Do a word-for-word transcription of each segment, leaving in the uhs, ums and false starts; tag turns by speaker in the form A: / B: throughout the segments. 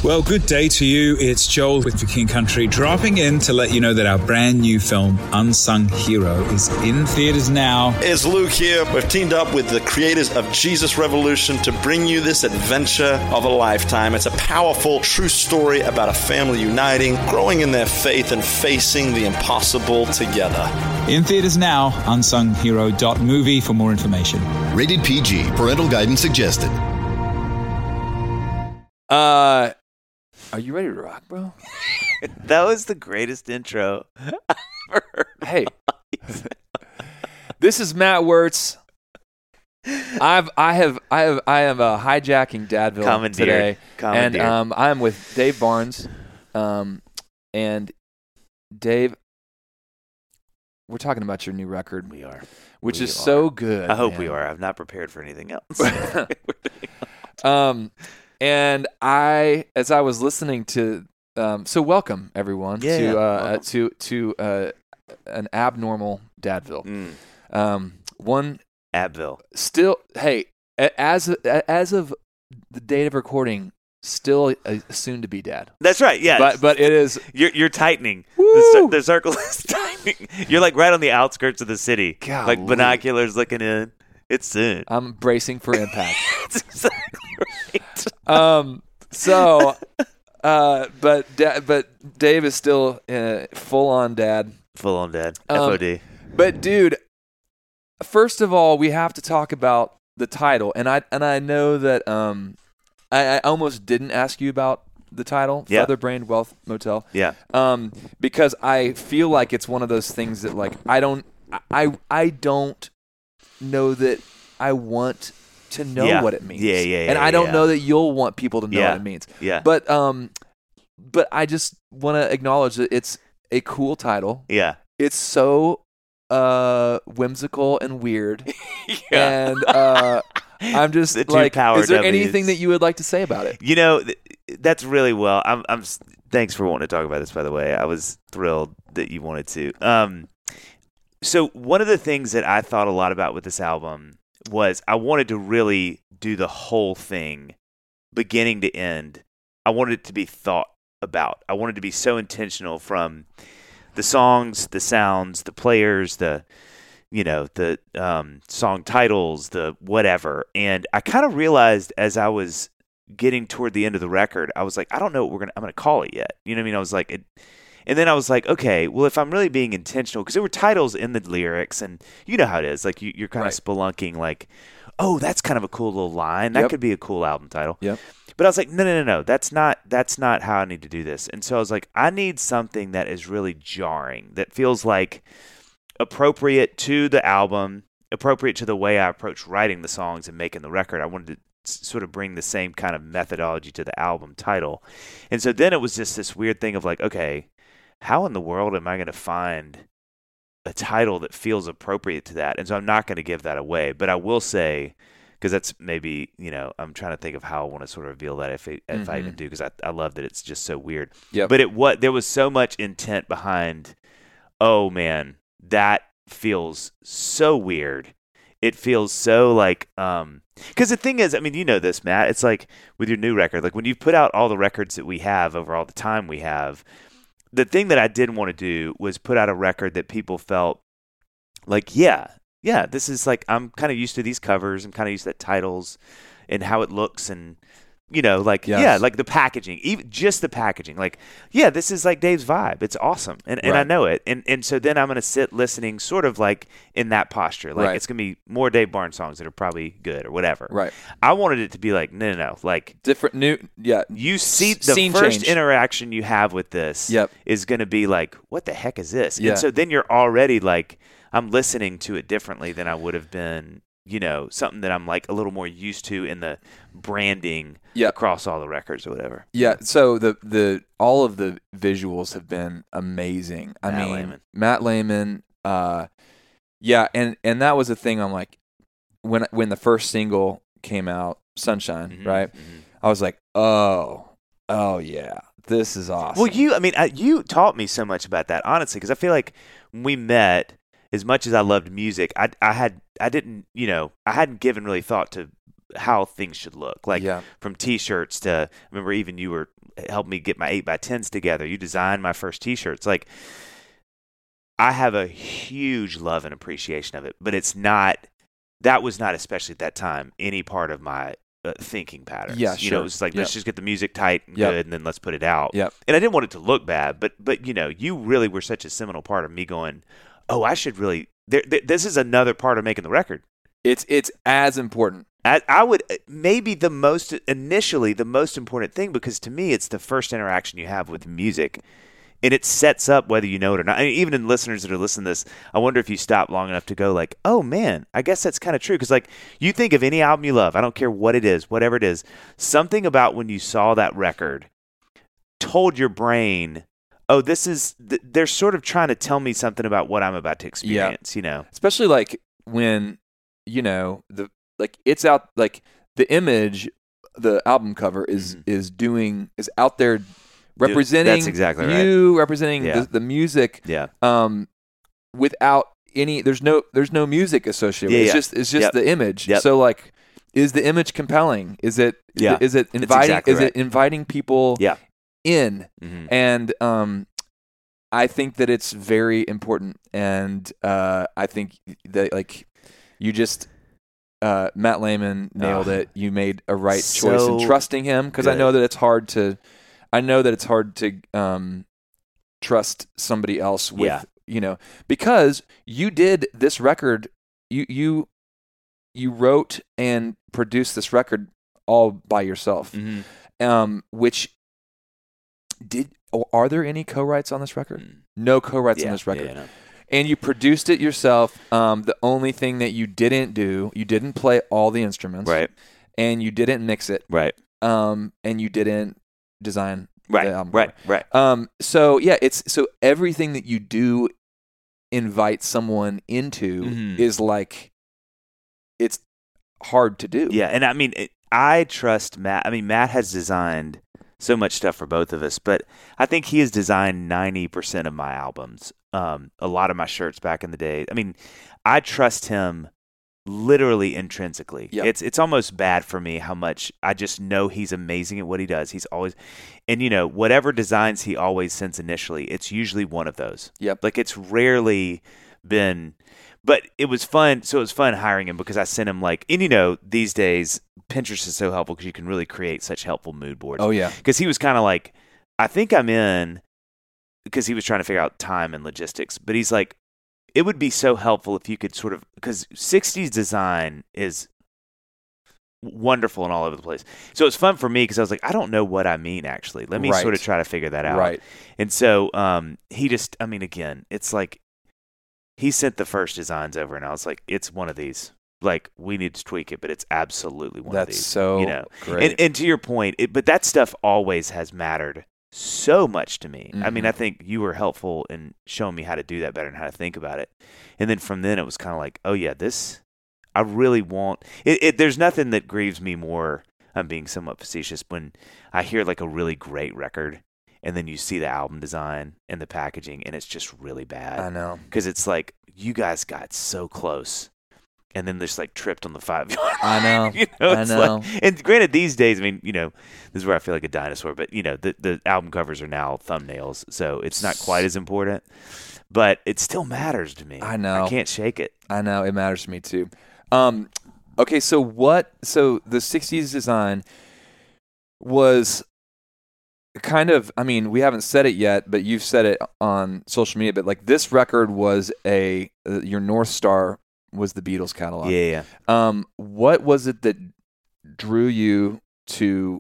A: Well, good day to you. It's Joel with The King Country, dropping in to let you know that our brand new film, Unsung Hero, is in theaters now.
B: It's Luke here. We've teamed up with the creators of Jesus Revolution to bring you this adventure of a lifetime. It's a powerful, true story about a family uniting, growing in their faith, and facing the impossible together.
A: In theaters now, unsung hero dot movie for more information.
C: Rated P G. Parental guidance suggested.
D: Uh... Are you ready to rock, bro?
E: That was the greatest intro I've ever heard.
D: Hey, this is Matt Wirtz. I've I have I have I am uh, hijacking Dadville
E: Commandeered.
D: today,
E: Commandeered.
D: and um, I'm with Dave Barnes, um, and Dave. We're talking about your new record.
E: We are,
D: which
E: we
D: is
E: are.
D: so good.
E: I hope
D: man.
E: we are. I'm not prepared for anything else.
D: um. And I, as I was listening to, um, so welcome everyone
E: Yeah,
D: to
E: yeah,
D: uh,
E: welcome.
D: to to uh, an abnormal Dadville.
E: Mm.
D: Um, one
E: Abville.
D: still, hey, a- as a- as of the date of recording, still a soon to be dad.
E: That's right. Yeah,
D: But but it is
E: you're you're tightening.
D: Woo!
E: The, cir- the circle is tightening. You're like right on the outskirts of the city,
D: Golly.
E: like binoculars looking in. It's soon.
D: I'm bracing for impact.
E: That's exactly right.
D: um. So, uh, but da- but Dave is still uh, full on dad.
E: Full on dead.
D: Um,
E: F O D.
D: But dude, first of all, we have to talk about the title, and I and I know that um, I, I almost didn't ask you about the title,
E: Yeah.
D: Featherbrained Wealth Motel.
E: Yeah.
D: Um, because I feel like it's one of those things that like I don't I I don't know that I want to know
E: Yeah.
D: what it means.
E: Yeah, yeah,
D: And
E: yeah,
D: I don't
E: yeah.
D: know that you'll want people to know
E: Yeah.
D: what it means.
E: Yeah.
D: But um, but I just want to acknowledge that it's a cool title.
E: Yeah.
D: It's so uh whimsical and weird.
E: Yeah.
D: And uh I'm just
E: The two
D: like
E: power
D: is there
E: W's.
D: anything that you would like to say about it?
E: You know, th- that's really well. I'm. I'm. s- Thanks for wanting to talk about this. By the way, I was thrilled that you wanted to. Um, so one of the things that I thought a lot about with this album was I wanted to really do the whole thing, beginning to end. I wanted it to be thought about. I wanted to be so intentional from the songs, the sounds, the players, the you know, the um, song titles, the whatever. And I kind of realized as I was getting toward the end of the record, I was like, I don't know what we're gonna I'm gonna call it yet. You know what I mean? I was like, it, and then I was like, okay, well, if I'm really being intentional, because there were titles in the lyrics, and you know how it is, like you, you're kind
D: Right.
E: of spelunking, like, oh, that's kind of a cool little line. That
D: Yep.
E: could be a cool album title.
D: Yep.
E: But I was like, no, no, no, no, that's not that's not how I need to do this. And so I was like, I need something that is really jarring, that feels like appropriate to the album, appropriate to the way I approach writing the songs and making the record. I wanted to s- sort of bring the same kind of methodology to the album title. And so then it was just this weird thing of like, okay, how in the world am I going to find a title that feels appropriate to that? And so I'm not going to give that away, but I will say, because that's maybe, you know, I'm trying to think of how I want to sort of reveal that if, it, if I
D: Mhm.
E: even do, because I, I love that it's just so weird.
D: Yep.
E: But it what there was so much intent behind, oh man, that feels so weird. It feels so like, um, because the thing is, I mean, you know this, Matt. It's like with your new record, like when you put out all the records that we have over all the time we have, the thing that I didn't want to do was put out a record that people felt like, yeah, yeah, this is like, I'm kind of used to these covers. I'm kind of used to the titles and how it looks and, you know, like,
D: Yes.
E: yeah, like the packaging, even just the packaging. Like, yeah, this is like Dave's vibe. It's awesome. And and I
D: Right.
E: know it. And and so then I'm going to sit listening sort of like in that posture. Like,
D: Right.
E: it's going to be more Dave Barnes songs that are probably good or whatever.
D: Right.
E: I wanted it to be like, no, no, no. Like,
D: Different new yeah.
E: you see
D: S-
E: the
D: scene
E: first
D: change.
E: interaction you have with this
D: Yep.
E: is going to be like, what the heck is this?
D: Yeah.
E: And so then you're already like, I'm listening to it differently than I would have been, you know, something that I'm like a little more used to in the branding
D: Yep.
E: across all the records or whatever.
D: Yeah, so the the all of the visuals have been amazing. I
E: Matt
D: mean,
E: Lehman.
D: Matt Lehman, uh, yeah, and and that was the thing. I'm like, when when the first single came out, Sunshine,
E: Mhm,
D: right?
E: mhm.
D: I was like, oh, oh yeah, this is awesome.
E: Well, you, I mean, I, you taught me so much about that, honestly, because I feel like when we met, as much as I loved music, I, I had, I didn't, you know, I hadn't given really thought to how things should look. Like
D: Yeah.
E: from T-shirts to, I remember even you were helped me get my eight by tens together. You designed my first T-shirts. Like, I have a huge love and appreciation of it, but it's not, that was not, especially at that time, any part of my uh, thinking patterns.
D: Yeah,
E: You
D: sure.
E: know, it was like,
D: Yep.
E: let's just get the music tight and
D: Yep.
E: good, and then let's put it out.
D: Yep.
E: And I didn't want it to look bad, but, but you know, you really were such a seminal part of me going, oh, I should really, there, there, this is another part of making the record.
D: It's it's as important.
E: I, I would, maybe the most, initially, the most important thing, because to me, it's the first interaction you have with music. And it sets up whether you know it or not. I mean, even in listeners that are listening to this, I wonder if you stop long enough to go like, oh, man, I guess that's kind of true. Because, like, you think of any album you love, I don't care what it is, whatever it is, something about when you saw that record told your brain, oh, this is, th- they're sort of trying to tell me something about what I'm about to experience, you know?
D: Especially like when, you know, the like it's out, like the image, the album cover is
E: Mhm.
D: is doing, is out there representing
E: That's exactly right.
D: you, representing
E: Yeah.
D: the, the music.
E: Yeah.
D: Um, without any, there's no, there's no music associated with
E: Yeah,
D: it. It's
E: yeah.
D: just, it's just
E: Yep.
D: the image.
E: Yep.
D: So like, is the image compelling? Is it,
E: Yeah.
D: is it inviting,
E: exactly
D: is
E: right.
D: it inviting people
E: Yeah.
D: in?
E: Mhm.
D: And, um, I think that it's very important. And, uh, I think that like you just, uh, Matt Lehman nailed
E: Oh.
D: it. You made a right choice in
E: So
D: trusting him. Cause I
E: good.
D: know that it's hard to, I know that it's hard to, um, trust somebody else with,
E: Yeah.
D: you know, because you did this record, you, you, you wrote and produced this record all by yourself.
E: Mhm.
D: Um, which did, or are there any co-writes on this record?
E: Mm.
D: No co-writes
E: Yeah,
D: on this record.
E: yeah, no.
D: And you produced it yourself. Um, the only thing that you didn't do, you didn't play all the instruments.
E: Right.
D: And you didn't mix it.
E: Right.
D: Um, and you didn't design
E: Right.
D: the album
E: Right.
D: cover.
E: Right.
D: Um, so yeah, it's so everything that you do invite someone into
E: Mhm.
D: is like, it's hard to do.
E: Yeah, and I mean, it, I trust Matt. I mean, Matt has designed so much stuff for both of us, but I think he has designed ninety percent of my albums, um, a lot of my shirts back in the day. I mean, I trust him literally intrinsically.
D: Yep.
E: It's it's almost bad for me how much I just know he's amazing at what he does. He's always, and you know, whatever designs he always sends initially, it's usually one of those.
D: Yep.
E: Like it's rarely been, but it was fun. So it was fun hiring him because I sent him like, and you know, these days Pinterest is so helpful because you can really create such helpful mood boards.
D: Oh yeah.
E: Because he was kind of like, I think I'm in, because he was trying to figure out time and logistics. But he's like, it would be so helpful if you could sort of, because sixties design is wonderful and all over the place. So it's fun for me because I was like, I don't know what I mean actually. Let me
D: Right.
E: sort of try to figure that out.
D: Right.
E: And so um, he just, I mean, again, it's like he sent the first designs over, and I was like, it's one of these. Like we need to tweak it, but it's absolutely one
D: That's
E: of these.
D: so
E: you know.
D: great.
E: And, and to your point, it, but that stuff always has mattered so much to me. I mean,
D: Mhm.
E: I think you were helpful in showing me how to do that better and how to think about it. And then from then, it was kind of like, oh yeah, this I really want. It, it, there's nothing that grieves me more. I'm being somewhat facetious when I hear like a really great record, and then you see the album design and the packaging, and it's just really bad.
D: I know.
E: Because it's like you guys got so close, and then just like tripped on the five yard.
D: I know.
E: you know,
D: I
E: it's
D: know.
E: Like, and granted, these days, I mean, you know, this is where I feel like a dinosaur. But you know, the the album covers are now thumbnails, so it's not quite as important. But it still matters to me.
D: I know.
E: I can't shake it.
D: I know, it matters to me too. Um, okay, so what? So the sixties design was kind of. I mean, we haven't said it yet, but you've said it on social media. But like this record was a uh, your North Star was the Beatles catalog.
E: Yeah, yeah.
D: Um, what was it that drew you to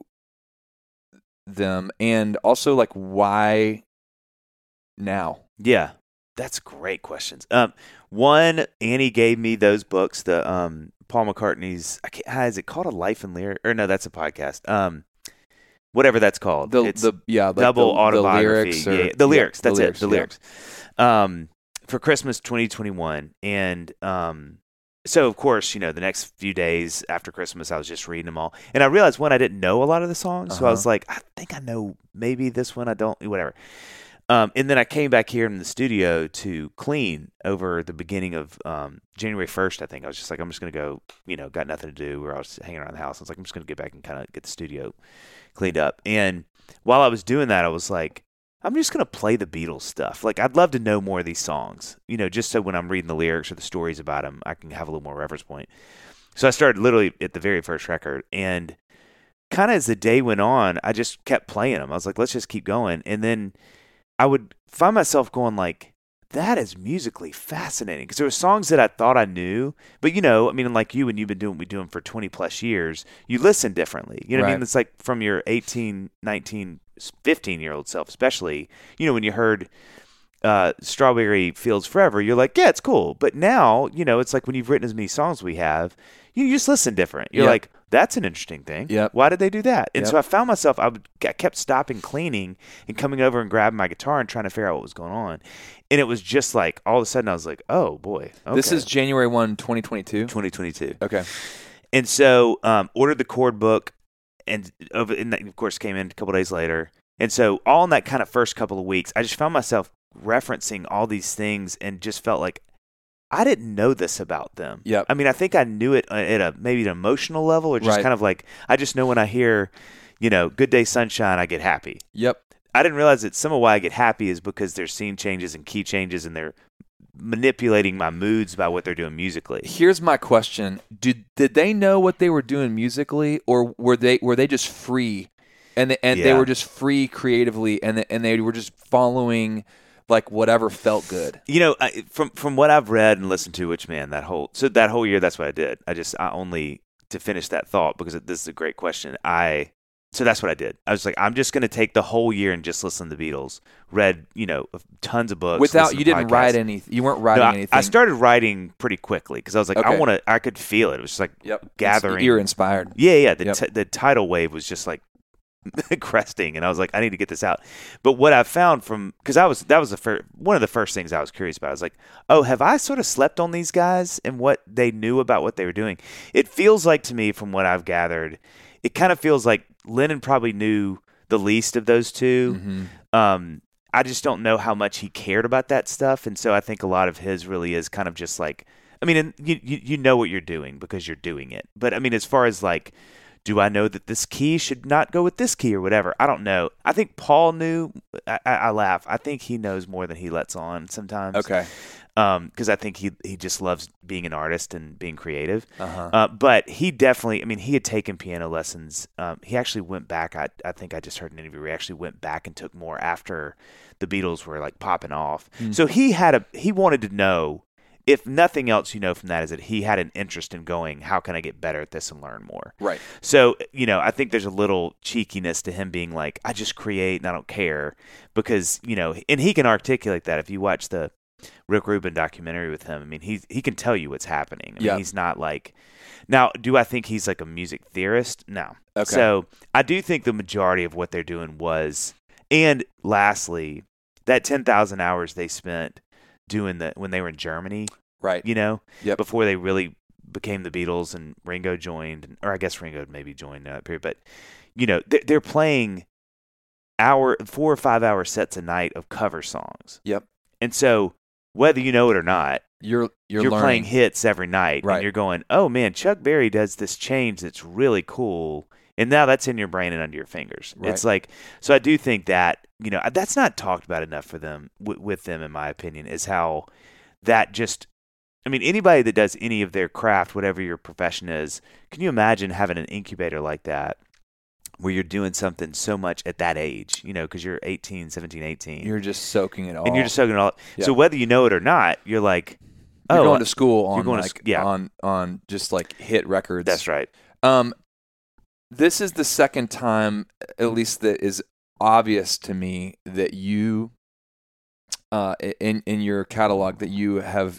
D: them, and also like why now?
E: Yeah, that's great questions. Um, one, Annie gave me those books, the um Paul McCartney's. I can't, how is it called? A Life and Lyric? Or no, that's a podcast. Um, whatever that's called.
D: The
E: it's
D: the yeah like
E: double
D: the,
E: autobiography.
D: the lyrics or,
E: yeah, the lyrics.
D: yeah,
E: that's
D: the lyrics,
E: it. The
D: yeah.
E: lyrics. Um, for Christmas twenty twenty-one, and um. So, of course, you know, the next few days after Christmas, I was just reading them all. And I realized, one, I didn't know a lot of the songs. So I
D: Uh-huh.
E: was like, I think I know maybe this one. I don't, whatever. Um, and then I came back here in the studio to clean over the beginning of um, January first, I think. I was just like, I'm just going to go, you know, got nothing to do. Where I was hanging around the house. I was like, I'm just going to get back and kind of get the studio cleaned up. And while I was doing that, I was like, I'm just going to play the Beatles stuff. Like, I'd love to know more of these songs, you know, just so when I'm reading the lyrics or the stories about them, I can have a little more reference point. So I started literally at the very first record, and kind of as the day went on, I just kept playing them. I was like, let's just keep going. And then I would find myself going like, that is musically fascinating, because there were songs that I thought I knew, but you know, I mean, like you, when you've been doing what we're doing for twenty plus years, you listen differently. You know what I
D: Right.
E: mean? It's like from your eighteen, nineteen, fifteen year old self, especially, you know, when you heard uh, Strawberry Fields Forever, you're like, yeah, it's cool. But now, you know, it's like when you've written as many songs as we have, you just listen different. You're
D: Yep.
E: like, that's an interesting thing.
D: Yep.
E: Why did they do that? And
D: Yep.
E: so I found myself, I, would, I kept stopping cleaning and coming over and grabbing my guitar and trying to figure out what was going on. And it was just like, all of a sudden I was like, oh boy. Okay.
D: This is January first, twenty twenty-two.
E: twenty twenty-two.
D: Okay.
E: And so um, ordered the chord book, and, of, and that, of course, came in a couple days later. And so all in that kind of first couple of weeks, I just found myself referencing all these things and just felt like I didn't know this about them.
D: Yep.
E: I mean, I think I knew it at a maybe an emotional level, or just
D: Right.
E: kind of like, I just know when I hear, you know, Good Day Sunshine, I get happy.
D: Yep.
E: I didn't realize that some of why I get happy is because there's scene changes and key changes, and they're manipulating my moods by what they're doing musically.
D: Here's my question: Did did they know what they were doing musically, or were they were they just free, and they, and they
E: Yeah.
D: were just free creatively, and they, and they were just following like whatever felt good?
E: You know, I, from from what I've read and listened to, which man, that whole so that whole year, that's what I did. I just I only to finish that thought, because this is a great question. I so that's what I did. I was like, I'm just going to take the whole year and just listen to the Beatles. Read, you know, tons of books.
D: Without
E: listened
D: you
E: to
D: didn't
E: podcasts.
D: write any, you weren't writing
E: No, I,
D: anything.
E: I started writing pretty quickly because I was like, I
D: Okay.
E: want to. I could feel it. It was just like
D: Yep.
E: gathering.
D: You're inspired.
E: Yeah, yeah. The
D: Yep.
E: t- the tidal wave was just like cresting, and I was like, I need to get this out. But what I found from because I was that was the first one of the first things I was curious about. I was like, oh, have I sort of slept on these guys and what they knew about what they were doing? It feels like to me, from what I've gathered, it kind of feels like Lennon probably knew the least of those two.
D: Mm-hmm.
E: Um, I just don't know how much he cared about that stuff, and so I think a lot of his really is kind of just like, I mean, and you you, you know what you're doing because you're doing it. But I mean, as far as like, do I know that this key should not go with this key or whatever? I don't know. I think Paul knew. I, I, I laugh. I think he knows more than he lets on sometimes.
D: Okay.
E: Because I think he he just loves being an artist and being creative.
D: Uh-huh.
E: Uh, but he definitely, I mean, he had taken piano lessons. Um, he actually went back. I, I think I just heard an interview where he actually went back and took more after the Beatles were like popping off.
D: Mm.
E: So he had a he wanted to know, if nothing else, you know, from that is that he had an interest in going, how can I get better at this and learn more?
D: Right.
E: So, you know, I think there's a little cheekiness to him being like, I just create and I don't care, because, you know, and he can articulate that. If you watch the Rick Rubin documentary with him, I mean, he he can tell you what's happening. I mean,
D: Yeah.
E: he's not like, now, do I think he's like a music theorist? No.
D: Okay.
E: So I do think the majority of what they're doing was, and lastly, that ten thousand hours they spent doing the, when they were in Germany,
D: Right.
E: you know,
D: Yep.
E: before they really became the Beatles and Ringo joined, or I guess Ringo had maybe joined in that period, but, you know, they're, they're playing hour, four or five hour sets a night of cover songs.
D: Yep.
E: And so whether you know it or not,
D: You're you're,
E: you're,
D: learning.
E: playing hits every night,
D: Right.
E: and you're going, oh man, Chuck Berry does this change that's really cool, and now that's in your brain and under your fingers.
D: Right.
E: It's like, so I do think that, you know, that's not talked about enough for them, w- with them, in my opinion, is how that just, I mean, anybody that does any of their craft, whatever your profession is, can you imagine having an incubator like that, where you're doing something so much at that age, you know, because you're eighteen, seventeen, eighteen.
D: You're just soaking it all.
E: and you're just soaking it all up.
D: Yeah.
E: So whether you know it or not, you're like,
D: You're
E: oh,
D: going to school on
E: you're going to
D: like
E: sc- yeah.
D: on on just like hit records.
E: that's right.
D: Um, this is the second time, at least that is obvious to me, that you, uh, in in your catalog, that you have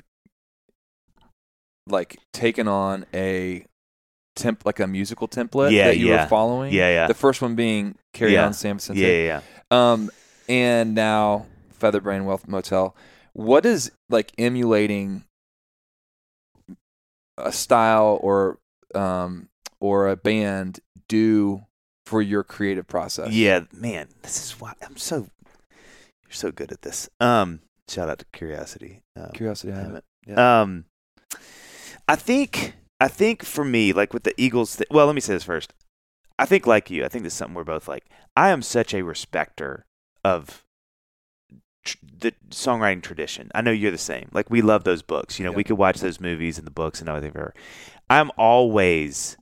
D: like taken on a temp, like a musical template
E: Yeah,
D: that you
E: yeah.
D: were following.
E: Yeah, yeah.
D: The first one being "Carry
E: Yeah.
D: On, San Vicente."
E: Yeah, yeah, yeah.
D: Um, and now Featherbrain Wealth Motel. What is like emulating a style or um or a band do for your creative process?
E: Yeah, man, this is why I'm so. You're so good at this. Um, shout out to Curiosity. Um,
D: Curiosity. I have
E: Damn
D: it. Yeah.
E: Um, I think I think for me, like with the Eagles. Th- well, let me say this first. I think like you, I think this is something we're both like. I am such a respecter of tr- the songwriting tradition. I know you're the same. Like, we love those books. You know,
D: Yep.
E: we could watch those movies and the books and everything. I'm always,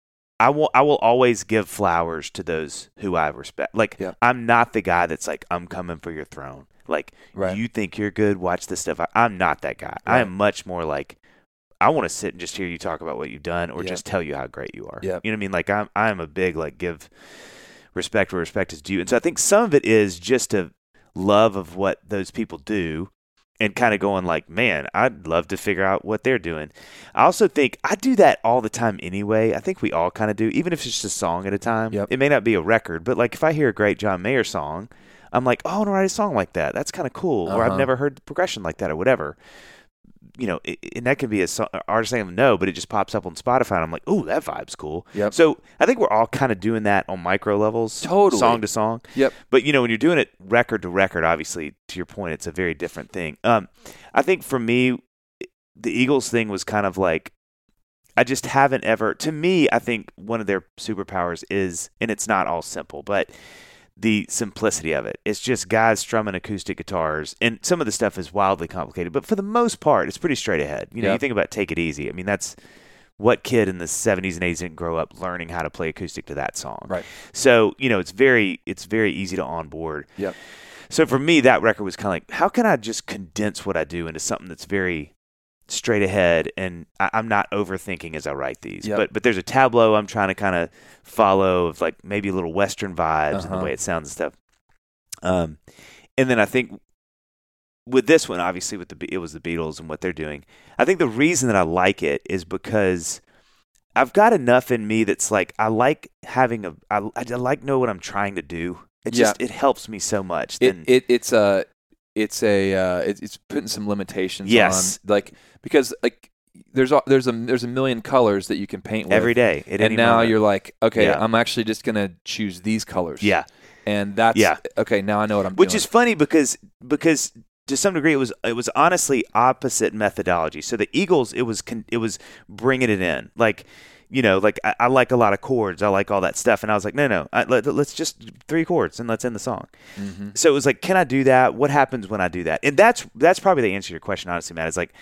E: I will, I will always give flowers to those who I respect. Like,
D: Yep.
E: I'm not the guy that's like, I'm coming for your throne. Like,
D: Right.
E: you think you're good, watch this stuff. I, I'm not that guy. I
D: Right.
E: am much more like, I want to sit and just hear you talk about what you've done, or
D: Yep.
E: just tell you how great you are.
D: Yep.
E: You know what I mean? Like, I'm, I'm a big, like, give respect where respect is due. And so I think some of it is just a love of what those people do, and kind of going like, man, I'd love to figure out what they're doing. I also think I do that all the time anyway. I think we all kind of do, even if it's just a song at a time.
D: Yep.
E: It may not be a record, but like if I hear a great John Mayer song, I'm like, oh, I want to write a song like that. That's kind of cool. Or I've
D: Uh-huh.
E: never heard the progression like that, or whatever. You know, it, and that can be a so- artist saying no, but it just pops up on Spotify, and I'm like, oh, that vibe's cool.
D: Yep.
E: So I think we're all kind of doing that on micro levels,
D: Totally.
E: song to song.
D: Yep.
E: But, you know, when you're doing it record to record, obviously, to your point, it's a very different thing. Um, I think for me, the Eagles thing was kind of like, I just haven't ever, to me, I think one of their superpowers is, and it's not all simple, but the simplicity of it. It's just guys strumming acoustic guitars, and some of the stuff is wildly complicated, but for the most part, it's pretty straight ahead. You know,
D: Yep.
E: you think about Take It Easy. I mean, that's what kid in the seventies and eighties didn't grow up learning how to play acoustic to that song.
D: Right.
E: So, you know, it's very it's very easy to onboard.
D: Yep.
E: So for me, that record was kind of like, how can I just condense what I do into something that's very straight ahead, and I, I'm not overthinking as I write these.
D: Yep.
E: But but there's a tableau I'm trying to kind of follow of like maybe a little Western vibes and
D: Uh-huh.
E: the way it sounds and stuff. Um, and then I think with this one, obviously with the Be- it was the Beatles and what they're doing. I think the reason that I like it is because I've got enough in me that's like I like having a I, I like know what I'm trying to do. It
D: Yeah.
E: just it helps me so much.
D: It,
E: Then
D: it it's a it's a uh, it, it's putting some limitations
E: Yes.
D: on, like, because like there's a, there's a there's a million colors that you can paint with
E: every day, at
D: and
E: any
D: now
E: moment.
D: you're like, okay,
E: Yeah.
D: I'm actually just gonna choose these colors.
E: Yeah.
D: and that's
E: Yeah.
D: okay. Now I know what I'm
E: Which
D: doing.
E: is funny because because to some degree it was it was honestly opposite methodology. So the Eagles, it was con- it was bringing it in, like, you know, like I, I like a lot of chords, I like all that stuff, and I was like, no, no, I, let, let's just three chords and let's end the song.
D: Mm-hmm.
E: So it was like, can I do that? What happens when I do that? And that's that's probably the answer to your question, honestly, Matt. Is like,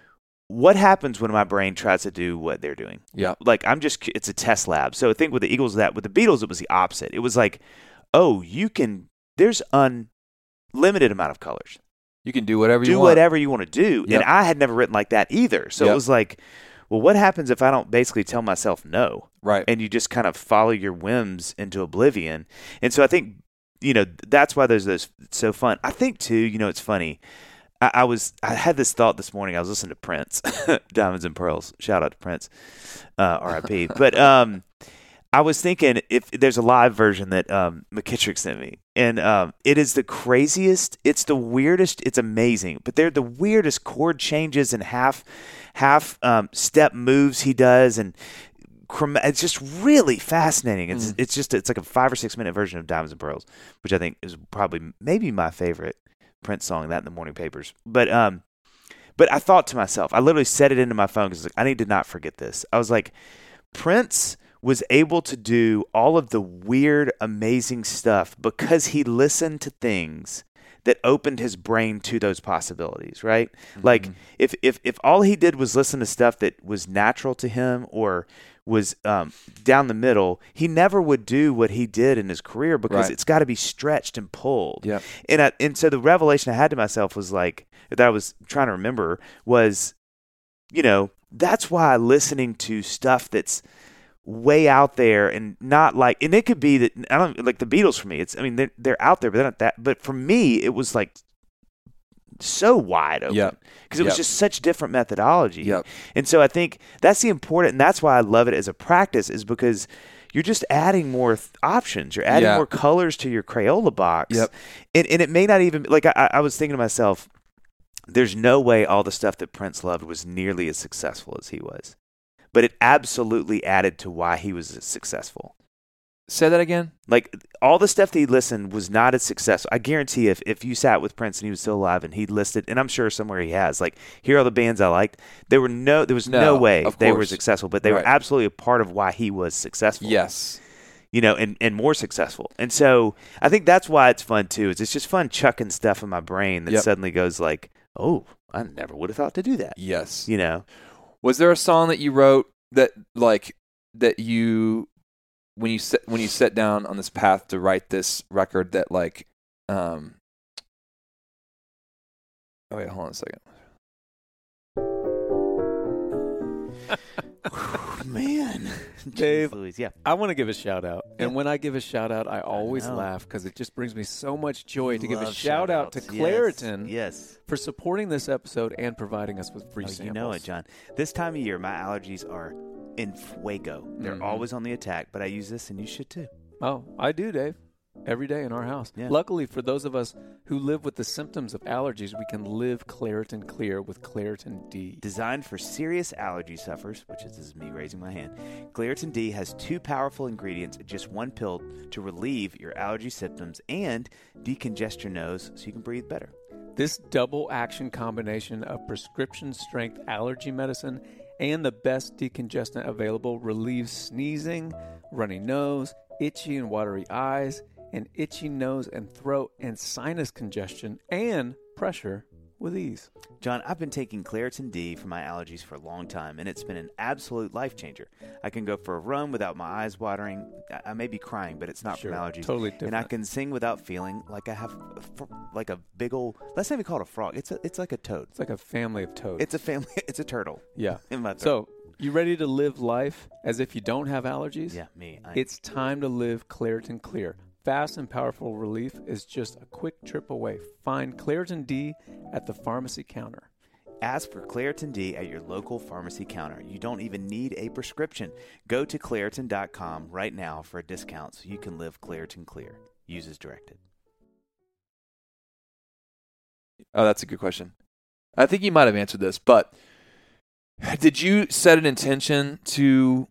E: what happens when my brain tries to do what they're doing?
D: Yeah.
E: Like I'm just it's a test lab. So I think with the Eagles that with the Beatles it was the opposite. It was like, oh, you can there's unlimited amount of colors.
D: You can do whatever
E: Do
D: you want.
E: whatever you want to do.
D: Yep.
E: And I had never written like that either. So
D: Yep.
E: it was like, well, what happens if I don't basically tell myself no?
D: Right.
E: And you just kind of follow your whims into oblivion. And so I think, you know, that's why there's those so fun. I think too, you know, it's funny. I, I was I had this thought this morning. I was listening to Prince, Diamonds and Pearls. Shout out to Prince, uh, R I P. But um, I was thinking if there's a live version that um, McKittrick sent me, and um, it is the craziest. It's the weirdest. It's amazing, but they're the weirdest chord changes and half half um, step moves he does, and chroma- it's just really fascinating. It's
D: Mm.
E: it's just it's like a five or six minute version of Diamonds and Pearls, which I think is probably maybe my favorite Prince song. That in the Morning Papers, but um, but I thought to myself, I literally set it into my phone because like, I need to not forget this. I was like, Prince was able to do all of the weird, amazing stuff because he listened to things that opened his brain to those possibilities, right?
D: Mm-hmm.
E: Like if, if if all he did was listen to stuff that was natural to him or was um, down the middle, he never would do what he did in his career because
D: Right.
E: it's got to be stretched and pulled.
D: Yep.
E: And I, and so the revelation I had to myself was like that I was trying to remember was, you know, that's why listening to stuff that's way out there and not like, and it could be that I don't like the Beatles for me. It's I mean they're they're out there, but they're not that. But for me, it was like so wide open
D: Yep.
E: because it was
D: Yep.
E: just such different methodology.
D: Yep.
E: And so I think that's the important, and that's why I love it as a practice, is because you're just adding more th- options. You're adding
D: Yeah.
E: more colors to your Crayola box.
D: Yep.
E: And and it may not even like I, I was thinking to myself, there's no way all the stuff that Prince loved was nearly as successful as he was. But it absolutely added to why he was successful.
D: Say that again.
E: Like all the stuff that he listened was not as successful. I guarantee if, if you sat with Prince and he was still alive and he listed, and I'm sure somewhere he has, like, here are the bands I liked. There were no, there was no,
D: No,
E: way
D: of
E: they were
D: course.
E: successful, but they
D: Right.
E: were absolutely a part of why he was successful.
D: Yes.
E: you know, and, and more successful. And so I think that's why it's fun too. Is it's just fun chucking stuff in my brain that
D: Yep.
E: suddenly goes like, oh, I never would have thought to do that.
D: Yes.
E: You know,
D: Was there a song that you wrote that like that you when you set when you set down on this path to write this record that like um oh wait, hold on a second.
E: man,
F: Dave,
E: Jeez Louise, yeah.
F: I want to give a shout out. And
E: Yeah.
F: when I give a shout out, I always
E: know.
F: laugh because it just brings me so much joy to give a
E: Love
F: shout out to
E: shout-outs.
F: Claritin
E: Yes.
F: for supporting this episode and providing us with free
E: yes. Oh,
F: samples.
E: you know it, John. This time of year, my allergies are in fuego. They're
F: Mhm.
E: always on the attack, but I use this and you should too.
F: Oh, I do, Dave. Every day in our house.
E: Yeah.
F: Luckily, for those of us who live with the symptoms of allergies, we can live Claritin Clear with Claritin D.
E: Designed for serious allergy sufferers, which is, this is me raising my hand, Claritin D has two powerful ingredients in just one pill to relieve your allergy symptoms and decongest your nose so you can breathe better.
F: This double action combination of prescription strength allergy medicine and the best decongestant available relieves sneezing, runny nose, itchy and watery eyes, and itchy nose and throat and sinus congestion and pressure with ease.
E: John, I've been taking Claritin D for my allergies for a long time, and it's been an absolute life changer. I can go for a run without my eyes watering. I, I may be crying, but it's not
F: Sure,
E: from allergies.
F: totally
E: And I
F: different.
E: can sing without feeling like I have a fr- like a big old. Let's not even call it a frog. It's a, it's like a toad.
F: It's like a family of toads.
E: It's a family. It's a turtle.
F: yeah.
E: In my throat.
F: So, you ready to live life as if you don't have allergies?
E: yeah, me. I,
F: It's time to live Claritin Clear. Fast and powerful relief is just a quick trip away. Find Claritin D at the pharmacy counter.
E: Ask for Claritin D at your local pharmacy counter. You don't even need a prescription. Go to Claritin dot com right now for a discount so you can live Claritin Clear. Use as directed.
D: Oh, that's a good question. I think you might have answered this, but did you set an intention to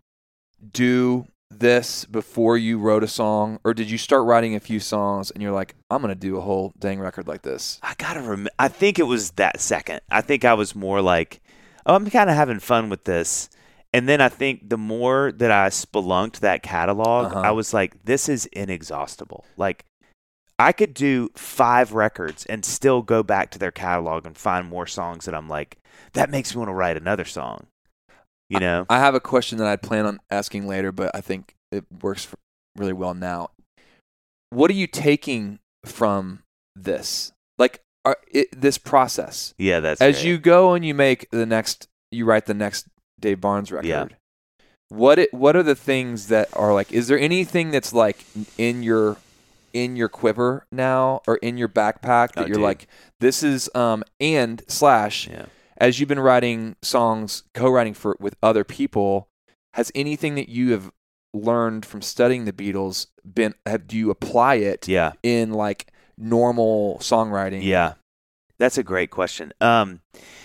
D: do this before you wrote a song, or did you start writing a few songs and you're like, I'm going to do a whole dang record like this?
E: I gotta remember. I think it was that second. I think I was more like, oh, I'm kind of having fun with this. And then I think the more that I spelunked that catalog,
D: Uh-huh.
E: I was like, this is inexhaustible. Like, I could do five records and still go back to their catalog and find more songs that I'm like, that makes me want to write another song. You know?
D: I have a question that I'd plan on asking later, but I think it works for really well now. What are you taking from this? Like are, it, this process?
E: Yeah, that's
D: As
E: great.
D: you go and you make the next, you write the next Dave Barnes record.
E: Yeah.
D: What it, what are the things that are like? Is there anything that's like in your in your quiver now, or in your backpack that
E: Oh,
D: you're
E: dude.
D: like, this is um and slash
E: Yeah.
D: as you've been writing songs, co-writing for with other people, has anything that you have learned from studying the Beatles been? Have do you apply it
E: Yeah.
D: in like normal songwriting?
E: Yeah, that's a great question. Um,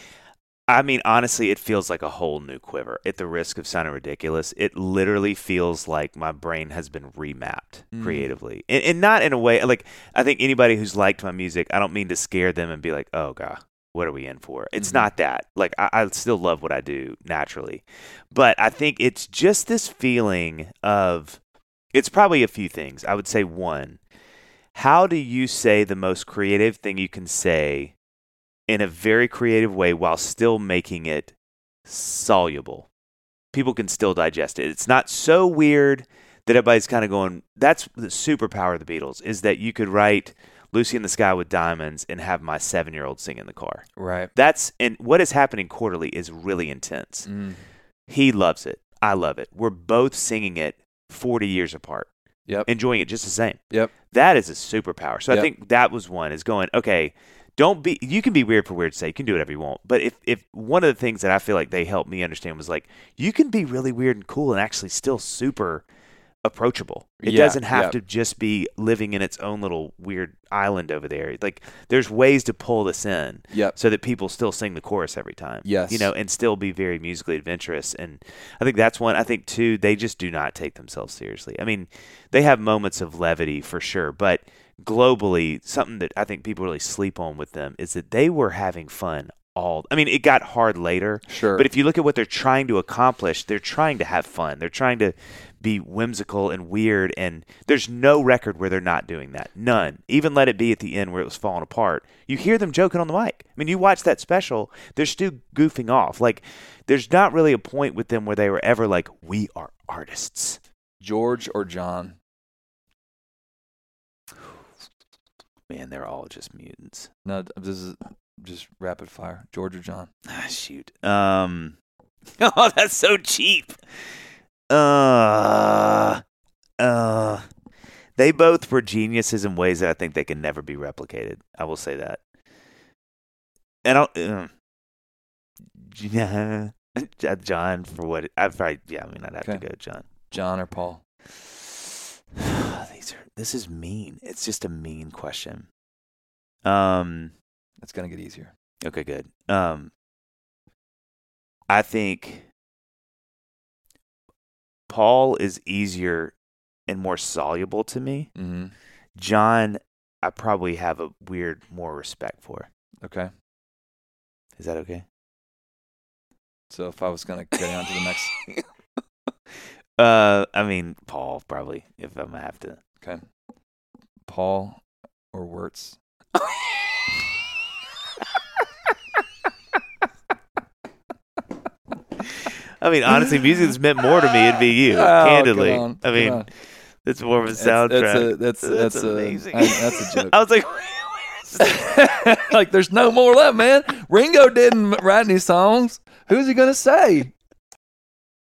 E: I mean, honestly, it feels like a whole new quiver. At the risk of sounding ridiculous, it literally feels like my brain has been remapped
D: Mm.
E: creatively, and, and not in a way like I think anybody who's liked my music, I don't mean to scare them and be like, oh god, what are we in for? It's
D: Mhm.
E: not that. Like I, I still love what I do naturally, but I think it's just this feeling of. It's probably a few things. I would say one. How do you say the most creative thing you can say in a very creative way while still making it soluble? People can still digest it. It's not so weird that everybody's kind of going, that's the superpower of the Beatles, is that you could write Lucy in the Sky with Diamonds and have my seven-year-old sing in the car.
D: Right.
E: That's, and what is happening quarterly is really intense.
D: Mm.
E: He loves it. I love it. We're both singing it forty years apart.
D: Yep.
E: Enjoying it just the same.
D: Yep.
E: That is a superpower. So
D: Yep.
E: I think that was one, is going, okay, don't be, you can be weird for weird's sake. You can do whatever you want. But if, if one of the things that I feel like they helped me understand was like, you can be really weird and cool and actually still super approachable. It
D: Yeah,
E: doesn't have
D: yeah.
E: to just be living in its own little weird island over there. Like there's ways to pull this in
D: Yep.
E: so that people still sing the chorus every time.
D: Yes.
E: You know, and still be very musically adventurous. And I think that's one. I think two, they just do not take themselves seriously. I mean, they have moments of levity for sure, but globally, something that I think people really sleep on with them is that they were having fun all. I mean, it got hard later.
D: Sure.
E: But if you look at what they're trying to accomplish, they're trying to have fun. They're trying to be whimsical and weird, and there's no record where they're not doing that. None. Even Let It Be at the end where it was falling apart. You hear them joking on the mic. I mean, you watch that special, they're still goofing off. Like, there's not really a point with them where they were ever like, we are artists.
D: George or John?
E: Man, they're all just mutants.
D: No, this is just rapid fire. George or John?
E: Ah, shoot. Um, oh, that's so cheap. Uh, uh, they both were geniuses in ways that I think they can never be replicated. I will say that. And I'll, uh, yeah, John for what? I'd probably, yeah, I mean, I'd have
D: Okay.
E: to go John.
D: John or Paul?
E: These are, this is mean. It's just a mean question. Um,
D: It's going to get easier.
E: okay, good. Um, I think Paul is easier and more soluble to me.
D: Mm-hmm.
E: John, I probably have a weird more respect for.
D: Okay.
E: Is that okay?
D: So if I was going to get down to the next.
E: Uh, I mean, Paul probably, if I'm gonna have to.
D: Okay. Paul or Wirtz?
E: I mean, honestly, music that's meant more to me, it'd be you.
D: Oh,
E: candidly,
D: come on,
E: I mean,
D: come on.
E: it's more of a
D: That's,
E: soundtrack.
D: that's a that's that's, a,
E: amazing.
D: I- that's a joke.
E: I was like,
D: Like, there's no more left, man. Ringo didn't write any songs. Who's he gonna say?